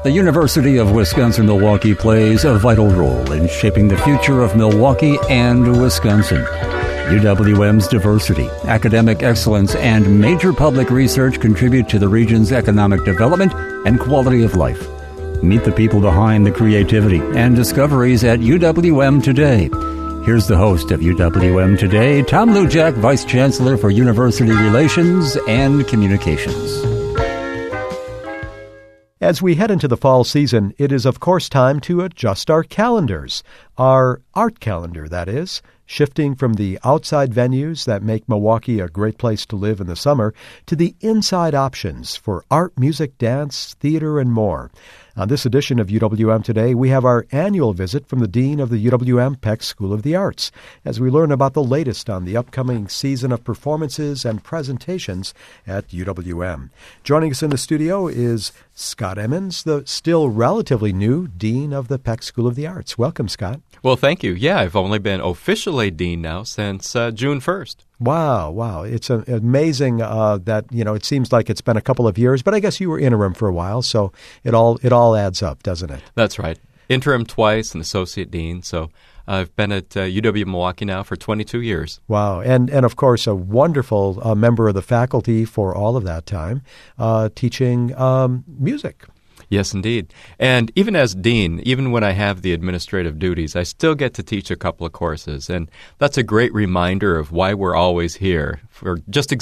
The University of Wisconsin-Milwaukee plays a vital role in shaping the future of Milwaukee and Wisconsin. UWM's diversity, academic excellence, and major public research contribute to the region's economic development and quality of life. Meet the people behind the creativity and discoveries at UWM Today. Here's the host of UWM Today, Tom Lujack, Vice Chancellor for University Relations and Communications. As we head into the fall season, it is, of course, time to adjust our calendars. Our art calendar, that is, shifting from the outside venues that make Milwaukee a great place to live in the summer to the inside options for art, music, dance, theater, and more. On this edition of UWM Today, we have our annual visit from the Dean of the UWM Peck School of the Arts, as we learn about the latest on the upcoming season of performances and presentations at UWM. Joining us in the studio is Scott Emmons, the still relatively new Dean of the Peck School of the Arts. Welcome, Scott. Well, thank you. Yeah, I've only been officially dean now since June 1st. Wow. It's amazing that, it seems like it's been a couple of years, but I guess you were interim for a while, so it all adds up, doesn't it? That's right. Interim twice and associate dean, so I've been at UW-Milwaukee now for 22 years. Wow. And of course, a wonderful member of the faculty for all of that time, teaching music. Yes, indeed. And even as dean, even when I have the administrative duties, I still get to teach a couple of courses. And that's a great reminder of why we're always here. For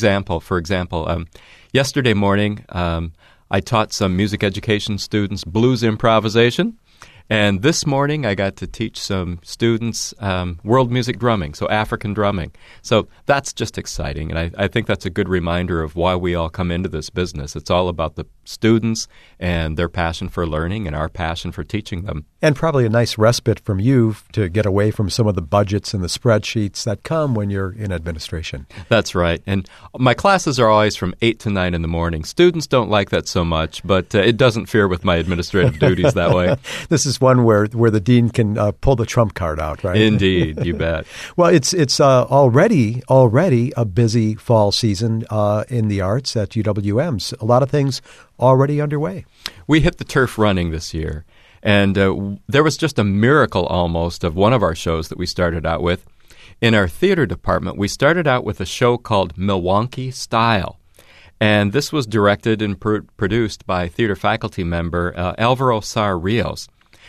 example, yesterday morning, I taught some music education students blues improvisation. And this morning, I got to teach some students world music drumming, so African drumming. So that's just exciting, and I think that's a good reminder of why we all come into this business. It's all about the students and their passion for learning and our passion for teaching them. And probably a nice respite from you to get away from some of the budgets and the spreadsheets that come when you're in administration. That's right. And my classes are always from 8 to 9 in the morning. Students don't like that so much, but it doesn't fare with my administrative duties that way. This is one where the dean can pull the trump card out, right? Indeed, you bet. Well, it's already a busy fall season in the arts at UWM's. A lot of things already underway. We hit the turf running this year, and there was just a miracle almost of one of our shows that we started out with. In our theater department, we started out with a show called Milwaukee Style. And this was directed and produced by theater faculty member Alvaro Sar Rios.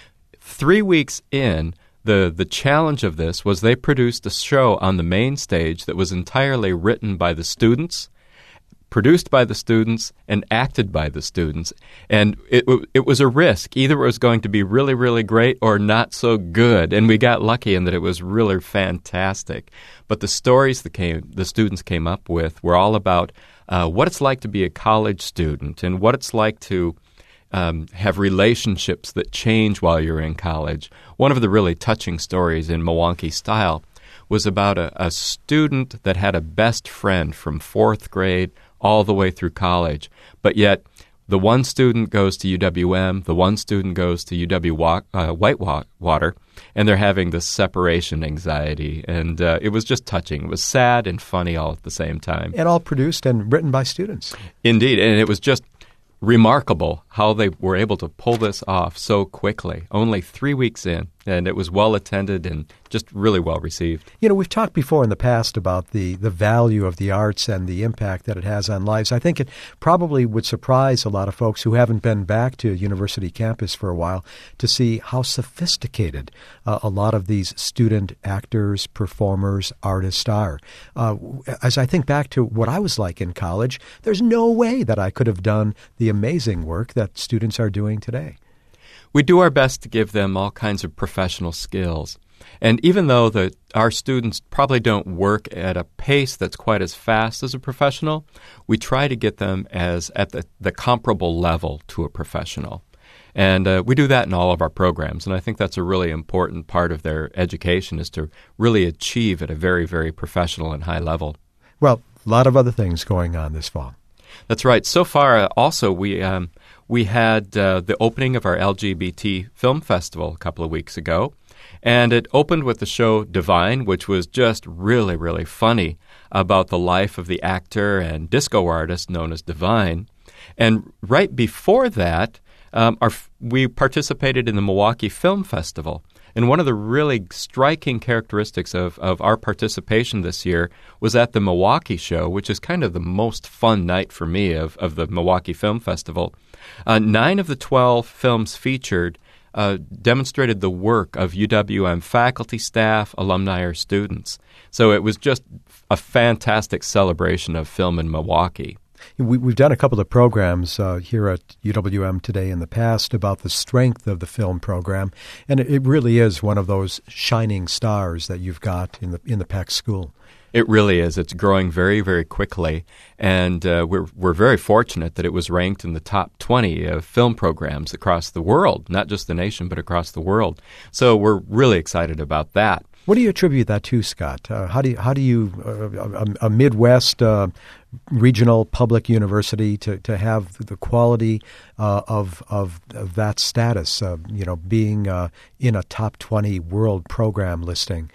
3 weeks in, the challenge of this was they produced a show on the main stage that was entirely written by the students, produced by the students, and acted by the students. And it was a risk. Either it was going to be really, really great or not so good. And we got lucky in that it was really fantastic. But the stories the students came up with were all about what it's like to be a college student and what it's like to have relationships that change while you're in college. One of the really touching stories in Milwaukee Style was about a student that had a best friend from 4th grade all the way through college. But yet, the one student goes to UWM, the one student goes to Whitewater, and they're having this separation anxiety. And it was just touching. It was sad and funny all at the same time. And all produced and written by students. Indeed. And it was just remarkable how they were able to pull this off so quickly, only 3 weeks in. And it was well attended and just really well received. We've talked before in the past about the value of the arts and the impact that it has on lives. I think it probably would surprise a lot of folks who haven't been back to university campus for a while to see how sophisticated a lot of these student actors, performers, artists are. As I think back to what I was like in college, there's no way that I could have done the amazing work that students are doing today. We do our best to give them all kinds of professional skills. And even though our students probably don't work at a pace that's quite as fast as a professional, we try to get them at the comparable level to a professional. And we do that in all of our programs. And I think that's a really important part of their education is to really achieve at a very, very professional and high level. Well, a lot of other things going on this fall. That's right. So far, also, we had the opening of our LGBT Film Festival a couple of weeks ago, and it opened with the show Divine, which was just really, really funny about the life of the actor and disco artist known as Divine. And right before that, We participated in the Milwaukee Film Festival. And one of the really striking characteristics of our participation this year was at the Milwaukee show, which is kind of the most fun night for me of the Milwaukee Film Festival. 9 of the 12 films featured demonstrated the work of UWM faculty, staff, alumni, or students. So it was just a fantastic celebration of film in Milwaukee. We've done a couple of programs here at UWM today in the past about the strength of the film program, and it really is one of those shining stars that you've got in the Peck School. It really is. It's growing very, very quickly, and we're very fortunate that it was ranked in the top 20 of film programs across the world, not just the nation, but across the world. So we're really excited about that. What do you attribute that to, Scott? How do you a Midwest regional public university to have the quality of that status, being in a top 20 world program listing?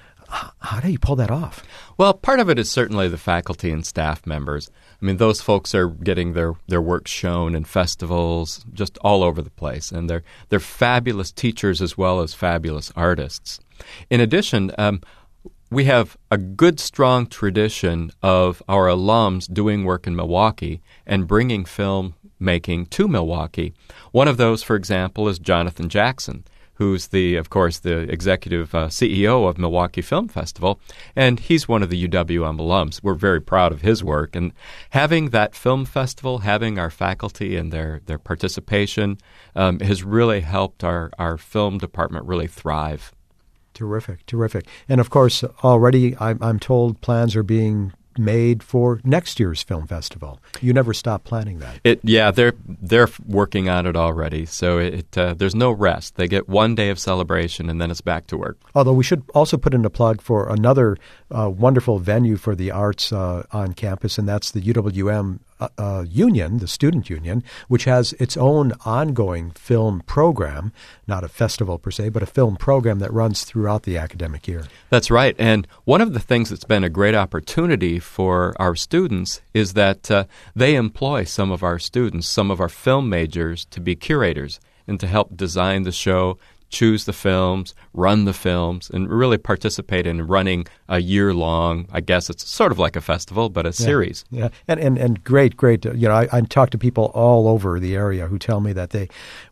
How do you pull that off? Well, part of it is certainly the faculty and staff members. I mean, those folks are getting their work shown in festivals just all over the place, and they're fabulous teachers as well as fabulous artists. In addition, we have a good, strong tradition of our alums doing work in Milwaukee and bringing film making to Milwaukee. One of those, for example, is Jonathan Jackson, who's of course, the executive CEO of Milwaukee Film Festival, and he's one of the UWM alums. We're very proud of his work, and having that film festival, having our faculty and their participation has really helped our film department really thrive. Terrific. And of course, already I'm told plans are being made for next year's film festival. You never stop planning that. They're working on it already. So there's no rest. They get one day of celebration and then it's back to work. Although we should also put in a plug for another wonderful venue for the arts on campus, and that's the UWM union, the student union, which has its own ongoing film program, not a festival per se, but a film program that runs throughout the academic year. That's right. And one of the things that's been a great opportunity for our students is that they employ some of our students, some of our film majors, to be curators and to help design the show, choose the films, run the films, and really participate in running a year-long, I guess it's sort of like a festival, but a series. Yeah, and great. I talk to people all over the area who tell me that they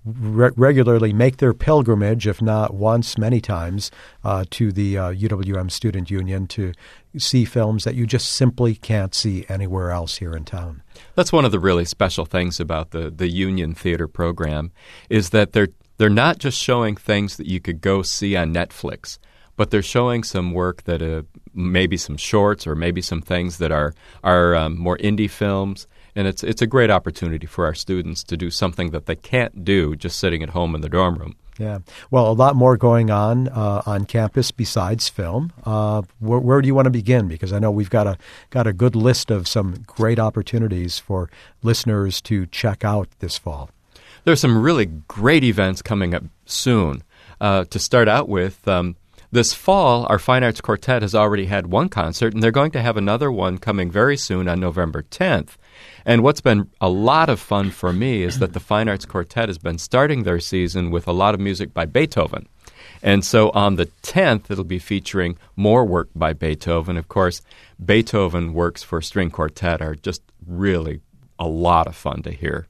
regularly make their pilgrimage, if not once, many times, to the UWM Student Union to see films that you just simply can't see anywhere else here in town. That's one of the really special things about the Union Theater program, is that they're not just showing things that you could go see on Netflix, but they're showing some work that maybe some shorts or maybe some things that are more indie films. And it's a great opportunity for our students to do something that they can't do just sitting at home in the dorm room. Yeah. Well, a lot more going on campus besides film. Where do you want to begin? Because I know we've got a good list of some great opportunities for listeners to check out this fall. There's some really great events coming up soon. To start out with, this fall, our Fine Arts Quartet has already had one concert, and they're going to have another one coming very soon on November 10th. And what's been a lot of fun for me is that the Fine Arts Quartet has been starting their season with a lot of music by Beethoven. And so on the 10th, it'll be featuring more work by Beethoven. Of course, Beethoven works for string quartet are just really a lot of fun to hear.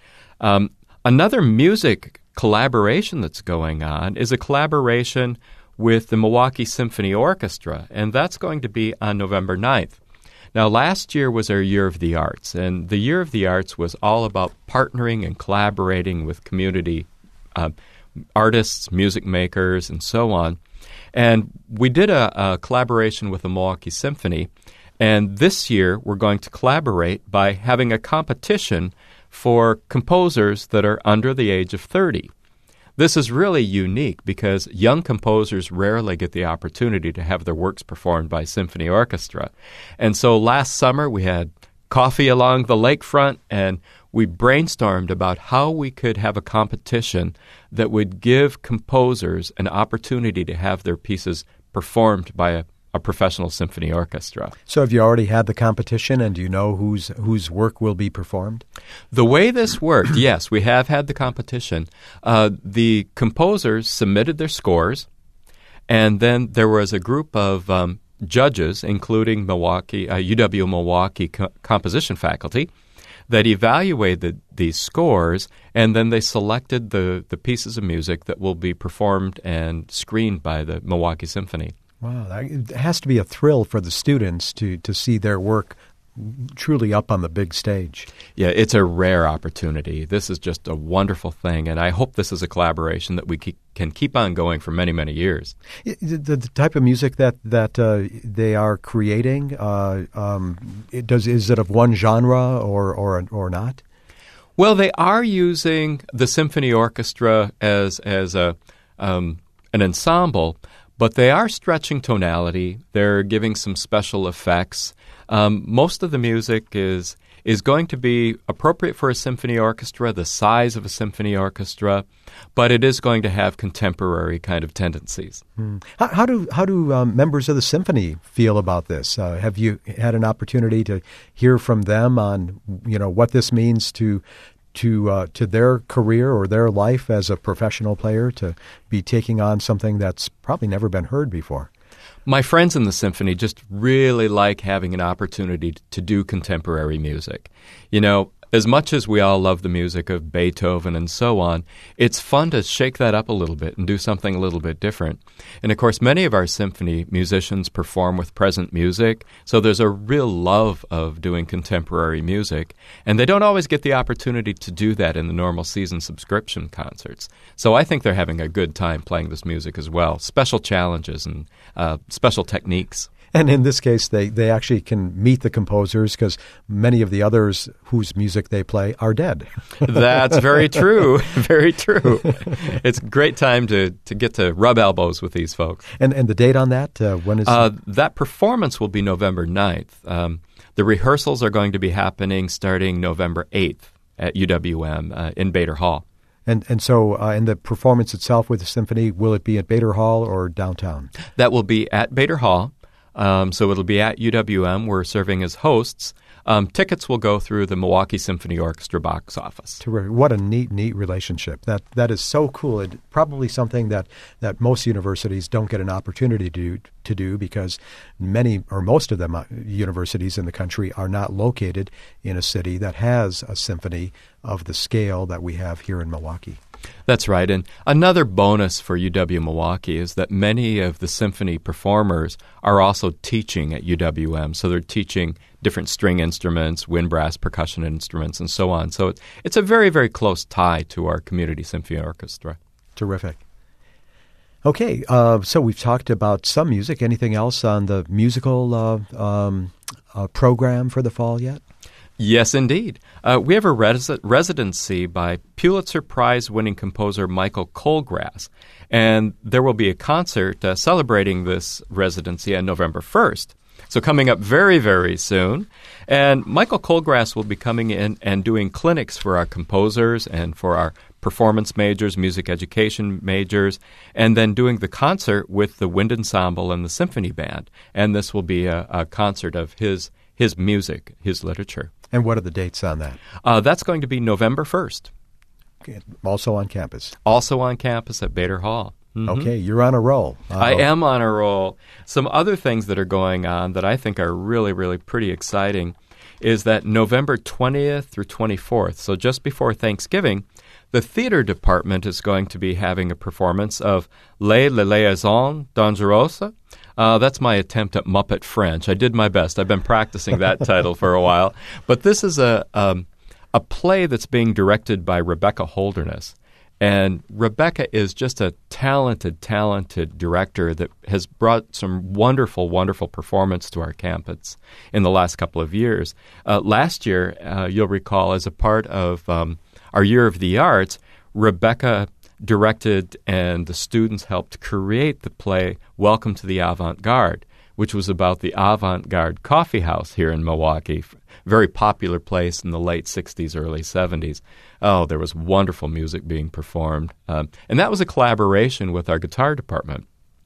Another music collaboration that's going on is a collaboration with the Milwaukee Symphony Orchestra, and that's going to be on November 9th. Now, last year was our Year of the Arts, and the Year of the Arts was all about partnering and collaborating with community artists, music makers, and so on. And we did a collaboration with the Milwaukee Symphony, and this year we're going to collaborate by having a competition for composers that are under the age of 30. This is really unique because young composers rarely get the opportunity to have their works performed by symphony orchestra. And so last summer we had coffee along the lakefront, and we brainstormed about how we could have a competition that would give composers an opportunity to have their pieces performed by a a professional symphony orchestra. So have you already had the competition, and do you know whose work will be performed? The way this worked, yes, we have had the competition. The composers submitted their scores, and then there was a group of judges, including UW Milwaukee composition faculty, that evaluated these scores, and then they selected the pieces of music that will be performed and screened by the Milwaukee Symphony. Wow, it has to be a thrill for the students to see their work truly up on the big stage. Yeah, it's a rare opportunity. This is just a wonderful thing, and I hope this is a collaboration that we can keep on going for many, many years. The type of music that they are creating, is it of one genre or not? Well, they are using the symphony orchestra as an ensemble, but they are stretching tonality. They're giving some special effects. Most of the music is going to be appropriate for a symphony orchestra, the size of a symphony orchestra, but it is going to have contemporary kind of tendencies. How do members of the symphony feel about this? Have you had an opportunity to hear from them on what this means to their career or their life as a professional player, to be taking on something that's probably never been heard before? My friends in the symphony just really like having an opportunity to do contemporary music. As much as we all love the music of Beethoven and so on, it's fun to shake that up a little bit and do something a little bit different. And, of course, many of our symphony musicians perform with present music, so there's a real love of doing contemporary music. And they don't always get the opportunity to do that in the normal season subscription concerts. So I think they're having a good time playing this music as well. Special challenges and special techniques. And in this case, they actually can meet the composers, because many of the others whose music they play are dead. That's very true. Very true. It's a great time to get to rub elbows with these folks. And the date on that? When is that performance will be November 9th. The rehearsals are going to be happening starting November 8th at UWM in Bader Hall. And so in the performance itself with the symphony, will it be at Bader Hall or downtown? That will be at Bader Hall. So it'll be at UWM. We're serving as hosts. Tickets will go through the Milwaukee Symphony Orchestra box office. Terrific. What a neat relationship. That is so cool. It probably something that most universities don't get an opportunity to do because many or most of them universities in the country are not located in a city that has a symphony of the scale that we have here in Milwaukee. That's right. And another bonus for UW-Milwaukee is that many of the symphony performers are also teaching at UWM. So they're teaching different string instruments, wind brass, percussion instruments, and so on. So it's a very, very close tie to our community symphony orchestra. Terrific. Okay, so we've talked about some music. Anything else on the musical program for the fall yet? Yes, indeed. We have a residency by Pulitzer Prize-winning composer Michael Colgrass, and there will be a concert celebrating this residency on November 1st. So coming up very, very soon. And Michael Colgrass will be coming in and doing clinics for our composers and for our performance majors, music education majors, and then doing the concert with the wind ensemble and the symphony band. And this will be a concert of his music, his literature. And what are the dates on that? That's going to be November 1st. Okay. Also on campus? Also on campus at Bader Hall. Mm-hmm. Okay, you're on a roll. I am on a roll. Some other things that are going on that I think are really, really pretty exciting is that November 20th through 24th, so just before Thanksgiving, the theater department is going to be having a performance of Les Liaisons Dangereuses. That's my attempt at Muppet French. I did my best. I've been practicing that title for a while. But this is a play that's being directed by Rebecca Holderness. And Rebecca is just a talented director that has brought some wonderful, wonderful performance to our campus in the last couple of years. Last year, you'll recall, as a part of our Year of the Arts, Rebecca directed and the students helped create the play Welcome to the Avant-Garde, which was about the Avant-Garde Coffee House here in Milwaukee, very popular place in the late 60s, early 70s. Oh, there was wonderful music being performed. And that was a collaboration with our guitar department.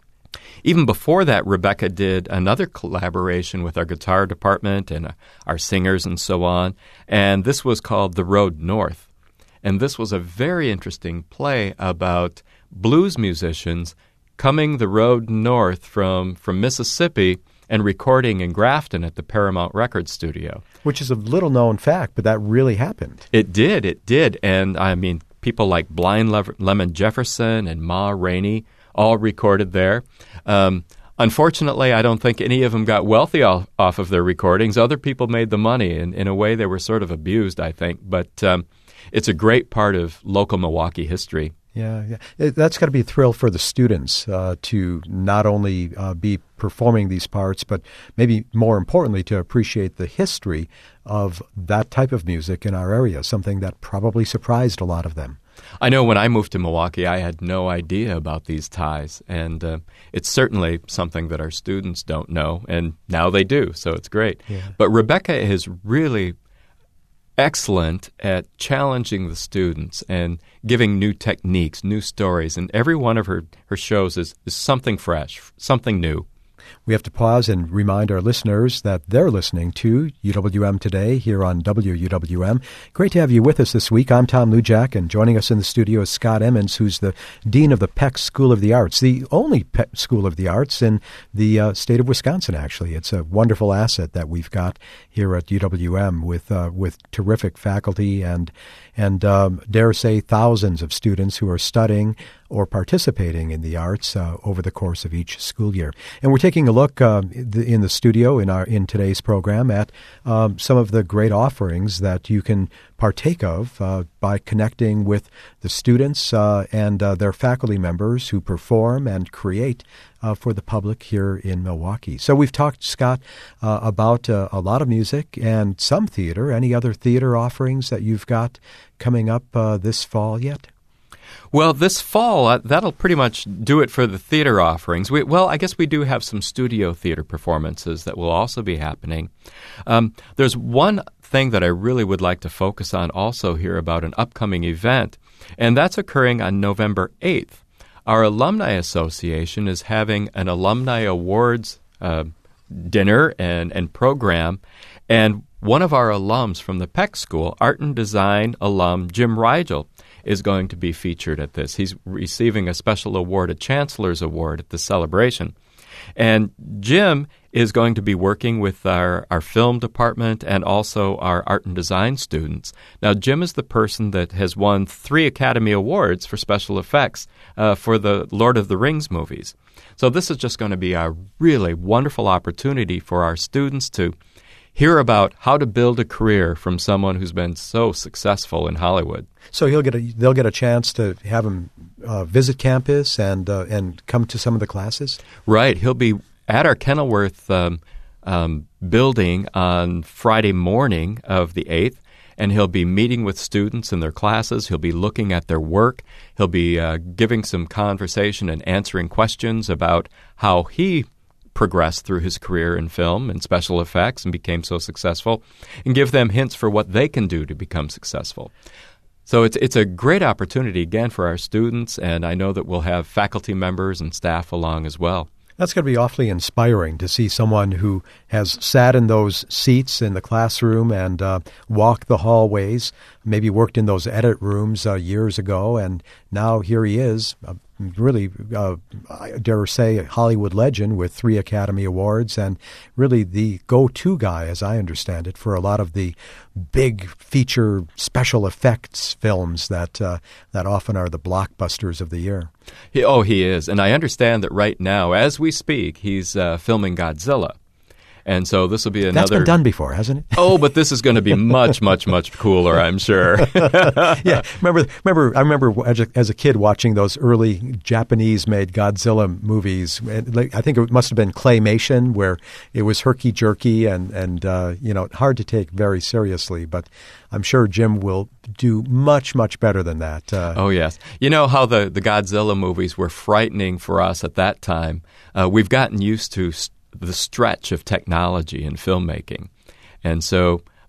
even before that, Rebecca did another collaboration with our guitar department and our singers and so on, and this was called The Road North. And this was a very interesting play about blues musicians coming the road north from Mississippi and recording in Grafton at the Paramount Records studio. Which is a little-known fact, but that really happened. It did. And, I mean, people like Blind Lemon Jefferson and Ma Rainey all recorded there. Unfortunately, I don't think any of them got wealthy off of their recordings. Other people made the money, and in a way they were sort of abused, I think. But it's a great part of local Milwaukee history. Yeah. That's got to be a thrill for the students to not only be performing these parts, but maybe more importantly to appreciate the history of that type of music in our area, something that probably surprised a lot of them. I know when I moved to Milwaukee, I had no idea about these ties, and it's certainly something that our students don't know, and now they do, so it's great. Yeah. But Rebecca is really excellent at challenging the students and giving new techniques, new stories, and every one of her shows is something fresh, something new. We have to pause and remind our listeners that they're listening to UWM Today here on WUWM. Great to have you with us this week. I'm Tom Lujack, and joining us in the studio is Scott Emmons, who's the Dean of the Peck School of the Arts, the only Peck School of the Arts in the state of Wisconsin, actually. It's a wonderful asset that we've got here at UWM with terrific faculty and dare say thousands of students who are studying or participating in the arts over the course of each school year. And we're taking a look in the studio in today's program at some of the great offerings that you can partake of by connecting with the students and their faculty members who perform and create for the public here in Milwaukee. So we've talked, Scott, about a lot of music and some theater. Any other theater offerings that you've got coming up this fall yet? Well, this fall, that'll pretty much do it for the theater offerings. I guess we do have some studio theater performances that will also be happening. There's one thing that I really would like to focus on also here about an upcoming event, and that's occurring on November 8th. Our Alumni Association is having an Alumni Awards dinner and program, and one of our alums from the Peck School, Art and Design alum Jim Rigel, is going to be featured at this. He's receiving a special award, a Chancellor's Award at the celebration. And Jim is going to be working with our film department and also our art and design students. Now, Jim is the person that has won 3 Academy Awards for special effects for the Lord of the Rings movies. So this is just going to be a really wonderful opportunity for our students to hear about how to build a career from someone who's been so successful in Hollywood. So they'll get a chance to have him visit campus and come to some of the classes? Right. He'll be at our Kenilworth building on Friday morning of the 8th, and he'll be meeting with students in their classes. He'll be looking at their work. He'll be giving some conversation and answering questions about how he progressed through his career in film and special effects and became so successful, and give them hints for what they can do to become successful. So it's a great opportunity, again, for our students, and I know that we'll have faculty members and staff along as well. That's going to be awfully inspiring to see someone who has sat in those seats in the classroom and walked the hallways, maybe worked in those edit rooms years ago, and now here he is, really, I dare say, a Hollywood legend with 3 Academy Awards and really the go-to guy, as I understand it, for a lot of the big feature special effects films that often are the blockbusters of the year. He is. And I understand that right now, as we speak, he's filming Godzilla. And so this will be another... That's been done before, hasn't it? Oh, but this is going to be much, much, much cooler, I'm sure. Yeah, I remember as a kid watching those early Japanese-made Godzilla movies. I think it must have been claymation, where it was herky-jerky and hard to take very seriously. But I'm sure Jim will do much, much better than that. Oh, yes. You know how the Godzilla movies were frightening for us at that time? We've gotten used to the stretch of technology in filmmaking. And so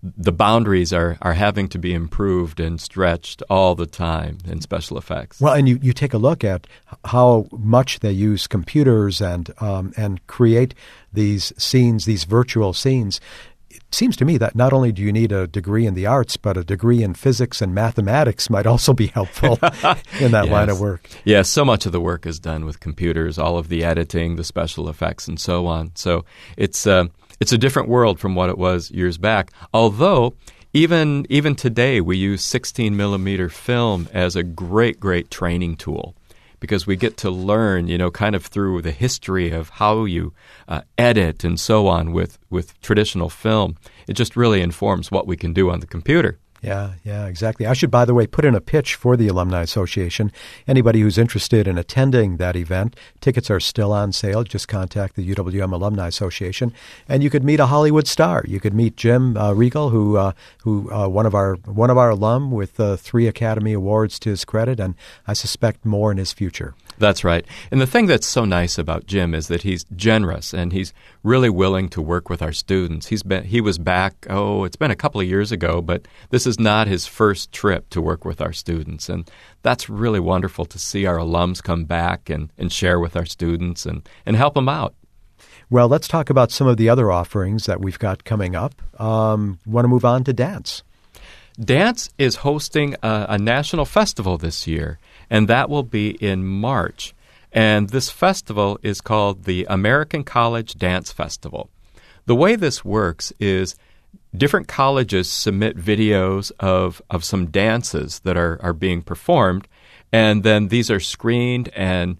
the boundaries are having to be improved and stretched all the time in special effects. Well, and you take a look at how much they use computers and create these scenes, these virtual scenes. It seems to me that not only do you need a degree in the arts, but a degree in physics and mathematics might also be helpful in that line of work. Yes, so much of the work is done with computers, all of the editing, the special effects, and so on. So it's a different world from what it was years back. Although even today we use 16 millimeter film as a great training tool, because we get to learn, kind of through the history of how you edit and so on with traditional film. It just really informs what we can do on the computer. Yeah, exactly. I should, by the way, put in a pitch for the Alumni Association. Anybody who's interested in attending that event, tickets are still on sale. Just contact the UWM Alumni Association, and you could meet a Hollywood star. You could meet Jim Riegel, who one of our alum with 3 Academy Awards to his credit, and I suspect more in his future. That's right. And the thing that's so nice about Jim is that he's generous and he's really willing to work with our students. He was back, it's been a couple of years ago, but this is not his first trip to work with our students. And that's really wonderful to see our alums come back and share with our students and help them out. Well, let's talk about some of the other offerings that we've got coming up. Want to move on to dance? Dance is hosting a national festival this year, and that will be in March. And this festival is called the American College Dance Festival. The way this works is different colleges submit videos of some dances that are being performed, and then these are screened and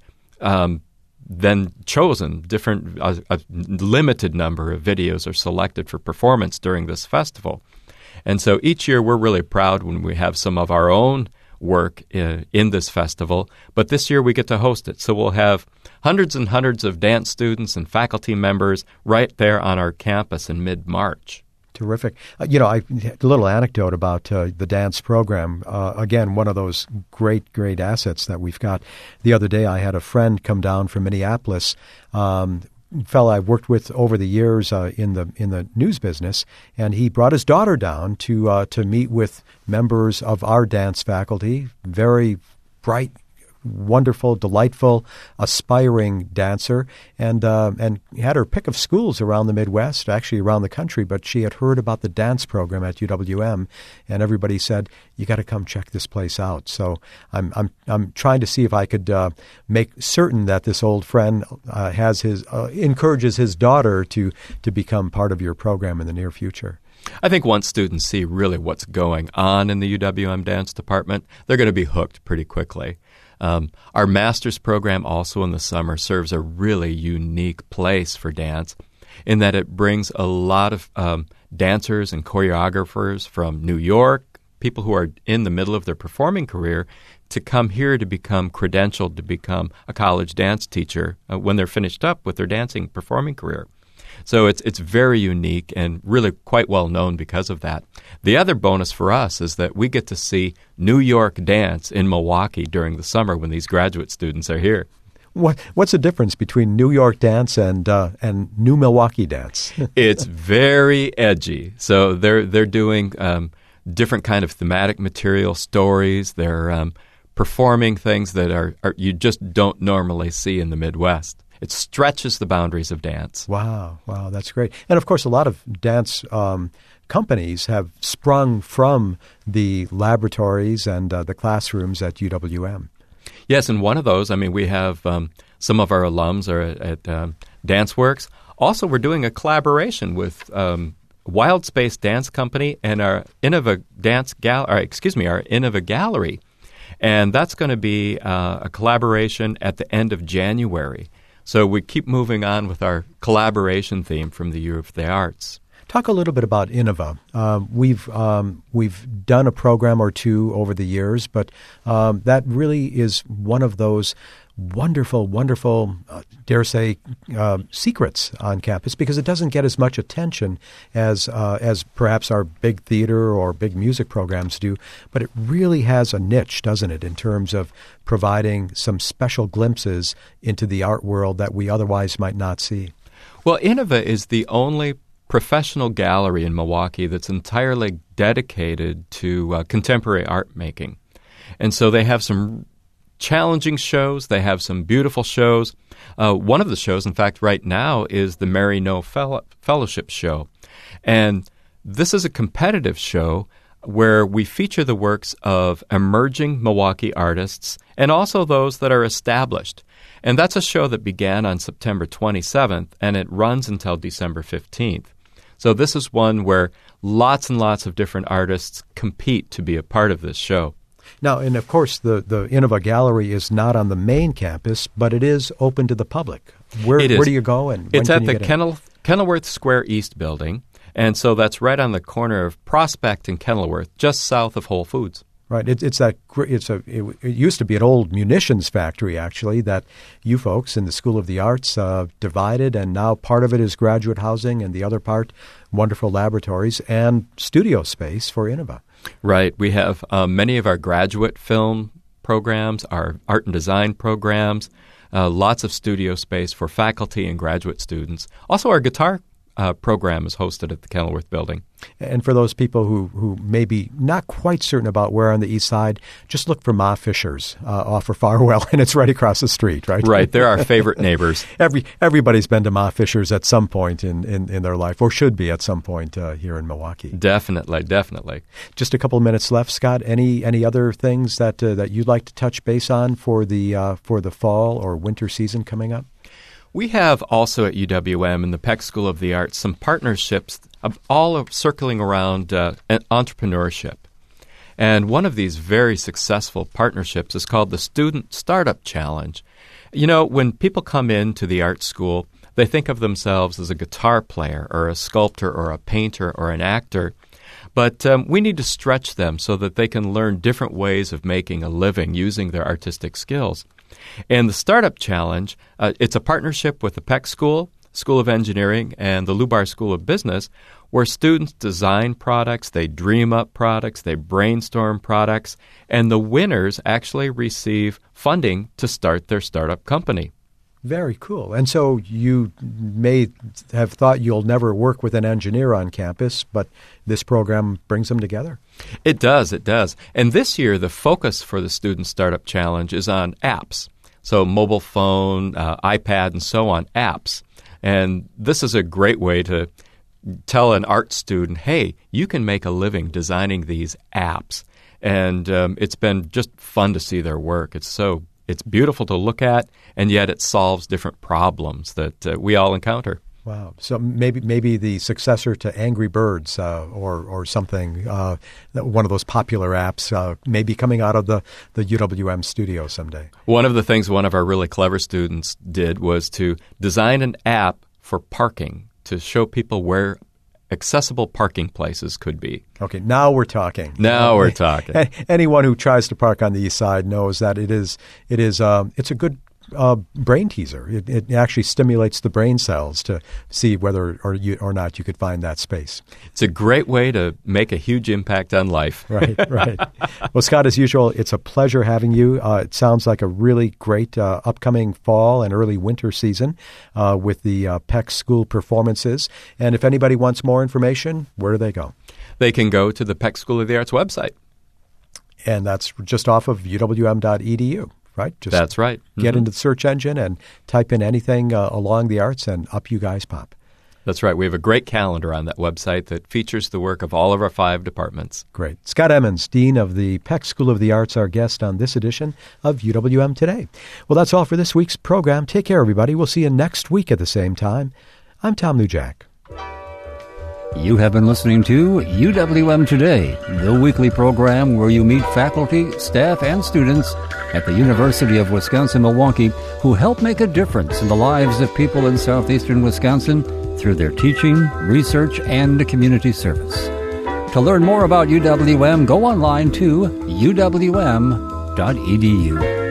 then chosen. A limited number of videos are selected for performance during this festival. And so each year we're really proud when we have some of our own work in this festival, but this year we get to host it. So we'll have hundreds and hundreds of dance students and faculty members right there on our campus in mid-March. Terrific. A little anecdote about the dance program. Again, one of those great assets that we've got. The other day I had a friend come down from Minneapolis, fellow I've worked with over the years in the news business, and he brought his daughter down to meet with members of our dance faculty. Very bright, wonderful, delightful, aspiring dancer, and had her pick of schools around the Midwest, actually around the country. But she had heard about the dance program at UWM, and everybody said, "You got to come check this place out." So I'm trying to see if I could make certain that this old friend encourages his daughter to become part of your program in the near future. I think once students see really what's going on in the UWM dance department, they're going to be hooked pretty quickly. Our master's program also in the summer serves a really unique place for dance in that it brings a lot of dancers and choreographers from New York, people who are in the middle of their performing career, to come here to become credentialed to become a college dance teacher when they're finished up with their dancing performing career. So it's very unique and really quite well known because of that. The other bonus for us is that we get to see New York dance in Milwaukee during the summer when these graduate students are here. What's the difference between New York dance and New Milwaukee dance? It's very edgy. So they're doing different kind of thematic material, stories. They're performing things that are you just don't normally see in the Midwest. It stretches the boundaries of dance. Wow, that's great. And of course, a lot of dance companies have sprung from the laboratories and the classrooms at UWM. Yes, and one of those, we have some of our alums are at DanceWorks. Also, we're doing a collaboration with Wild Space Dance Company and our Innova Gallery. And that's going to be a collaboration at the end of January. So we keep moving on with our collaboration theme from the Year of the Arts. Talk a little bit about Innova. We've done a program or two over the years, but that really is one of those wonderful, dare say, secrets on campus because it doesn't get as much attention as perhaps our big theater or big music programs do. But it really has a niche, doesn't it, in terms of providing some special glimpses into the art world that we otherwise might not see. Well, Innova is the only professional gallery in Milwaukee that's entirely dedicated to contemporary art making. And so they have some challenging shows. They have some beautiful shows. One of the shows, in fact, right now is the Mary No Fellowship Show. And this is a competitive show where we feature the works of emerging Milwaukee artists and also those that are established. And that's a show that began on September 27th, and it runs until December 15th. So this is one where lots and lots of different artists compete to be a part of this show. Now, and of course, the Innova Gallery is not on the main campus, but it is open to the public. Where do you go and when It's can at you the get Kenilworth Square East building, and so that's right on the corner of Prospect and Kenilworth, just south of Whole Foods. Right. It used to be an old munitions factory, actually, that you folks in the School of the Arts divided, and now part of it is graduate housing and the other part wonderful laboratories and studio space for Innova. Right. We have many of our graduate film programs, our art and design programs, lots of studio space for faculty and graduate students. Also, our guitar program is hosted at the Kenilworth building. And for those people who may be not quite certain about where on the east side, just look for Ma Fisher's off of Farwell, and it's right across the street, right? Right. They're our favorite neighbors. Everybody's been to Ma Fisher's at some point in their life, or should be at some point here in Milwaukee. Definitely. Just a couple of minutes left, Scott. Any other things that you'd like to touch base on for the fall or winter season coming up? We have also at UWM and the Peck School of the Arts some partnerships all circling around entrepreneurship. And one of these very successful partnerships is called the Student Startup Challenge. You know, when people come into the art school, they think of themselves as a guitar player or a sculptor or a painter or an actor. But we need to stretch them so that they can learn different ways of making a living using their artistic skills. And the Startup Challenge, it's a partnership with the Peck School, School of Engineering, and the Lubar School of Business, where students design products, they dream up products, they brainstorm products, and the winners actually receive funding to start their startup company. Very cool. And so you may have thought you'll never work with an engineer on campus, but this program brings them together. It does. And this year, the focus for the Student Startup Challenge is on apps. So mobile phone, iPad, and so on, apps. And this is a great way to tell an art student, hey, you can make a living designing these apps. And it's been just fun to see their work. It's beautiful to look at, and yet it solves different problems that we all encounter. Wow. So maybe the successor to Angry Birds or something, one of those popular apps, may be coming out of the UWM studio someday. One of the things one of our really clever students did was to design an app for parking to show people where accessible parking places could be. Okay, now we're talking. Anyone who tries to park on the east side knows that it's a good brain teaser. It actually stimulates the brain cells to see whether or not you could find that space. It's a great way to make a huge impact on life. Right. Well, Scott, as usual, it's a pleasure having you. It sounds like a really great upcoming fall and early winter season with the Peck School performances. And if anybody wants more information, where do they go? They can go to the Peck School of the Arts website. And that's just off of uwm.edu. Right? That's right. Get into the search engine and type in anything along the arts, and up you guys pop. That's right. We have a great calendar on that website that features the work of all of our 5 departments. Great. Scott Emmons, Dean of the Peck School of the Arts, our guest on this edition of UWM Today. Well, that's all for this week's program. Take care, everybody. We'll see you next week at the same time. I'm Tom Newjack. You have been listening to UWM Today, the weekly program where you meet faculty, staff, and students at the University of Wisconsin-Milwaukee who help make a difference in the lives of people in southeastern Wisconsin through their teaching, research, and community service. To learn more about UWM, go online to uwm.edu.